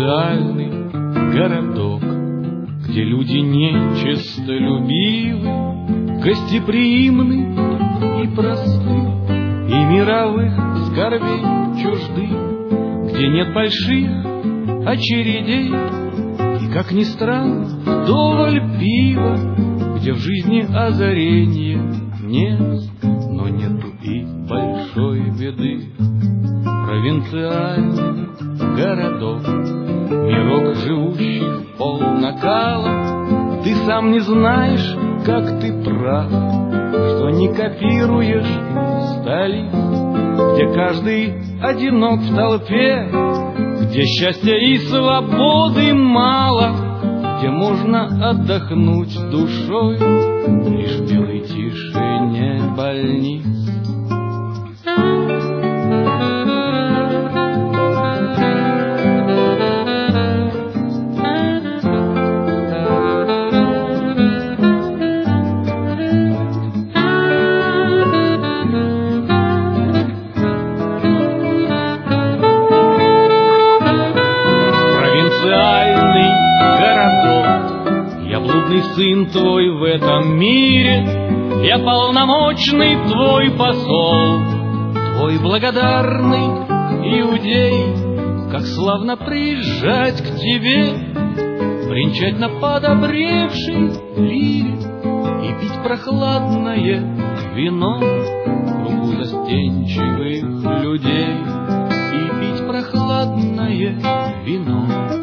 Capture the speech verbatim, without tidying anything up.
провинциальный городок, где люди нечистолюбивы, гостеприимны и просты, и мировых скорбей чужды, где нет больших очередей, и, как ни странно, вдоволь пива, где в жизни озарения нет, но нету и большой беды. Провинциальный городок, мирок живущий в пол накала, ты сам не знаешь, как ты прав, что не копируешь столиц, где каждый одинок в толпе, где счастья и свободы мало, где можно отдохнуть душой лишь в белой тишине больниц. Сын твой в этом мире, я полномочный твой посол, твой благодарный иудей. Как славно приезжать к тебе, бренчать на подобревшей лире и пить прохладное вино в кругу застенчивых людей, и пить прохладное вино.